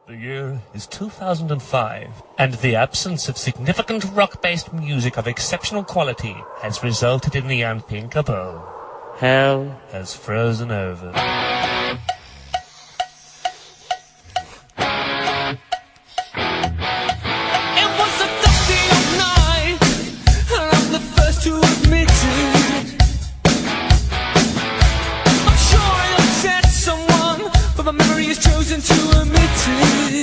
The year is 2005, and the absence of significant rock-based music of exceptional quality has resulted in the unthinkable. Hell has frozen over. Chosen to admit it.